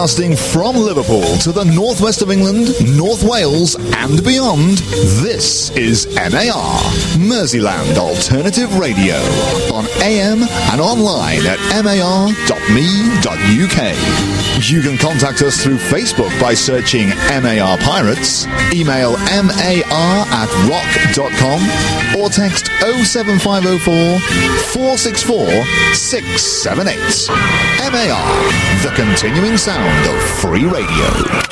Broadcasting from Liverpool to the northwest of England, North Wales and beyond, this is MAR, Merseyland Alternative Radio, on AM and online at mar.me.uk. You can contact us through Facebook by searching MAR Pirates, email mar@rock.com, or text 07504 464 678. MAR, the continuing sound of free radio.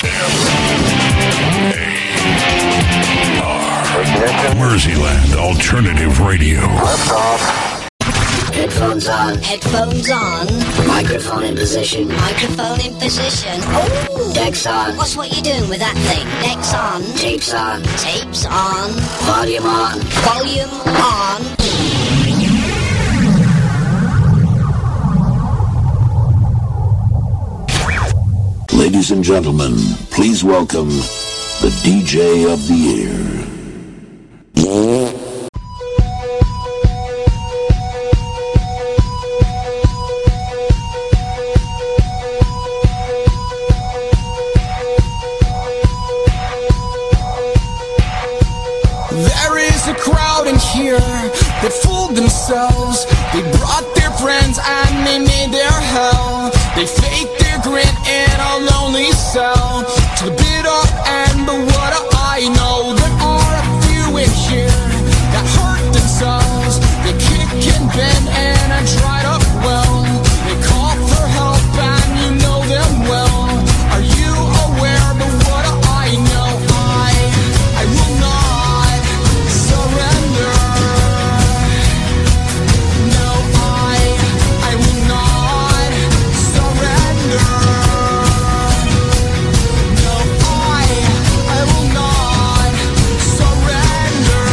Merseyland Alternative Radio. Headphones on. Headphones on. Microphone in position. Microphone in position. Oh! Decks on. What's what you doing with that thing? Decks on. Tapes on. Tapes on. Volume on. Volume on. Ladies and gentlemen, please welcome the DJ of the Year. There is a crowd in here that fooled themselves. They brought their friends and they made their hell. They faked their grin in a lonely cell to the bitter end. But what do I know? There are a few in here that hurt themselves. They kick and bend in a dried up well. They call for help and you know them well. Are you aware? But what do I know? I will not surrender. No, I will not surrender. No, I will not surrender.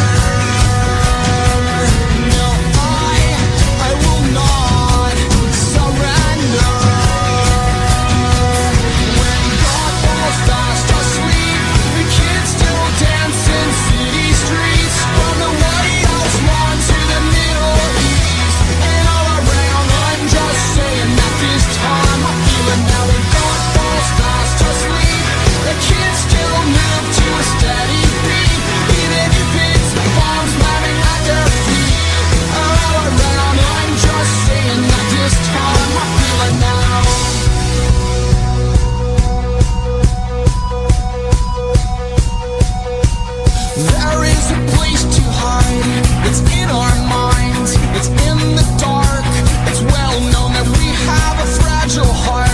No, I will not surrender. When God falls fast asleep, the kids still dance in city streets. From the White House lawn to the Middle East and all around, I'm just saying that this time I feel it now. When God falls fast asleep, the kids still move to a steady beat, even if it's bombs landing at their feet. All around, I'm just saying that this time I feel it now. There is a place to hide. It's in our minds. It's in the dark. It's well known that we have a fragile heart.